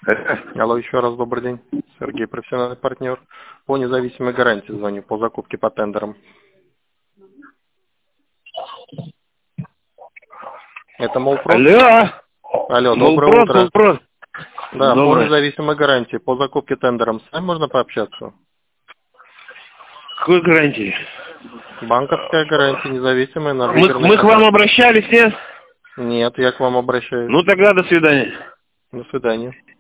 Алло, еще раз добрый день. Сергей, профессиональный партнер. По независимой гарантии звоню, по закупке по тендерам. Это Молпрод? Алло. Алло, доброе утро. Молпрод. Да, Доброе. по независимой гарантии, по закупке тендерам. С вами можно пообщаться? Какой гарантии? Банковская гарантия, независимая, на Мы к вам обращались, нет? Нет, я к вам обращаюсь. Ну тогда до свидания. До свидания.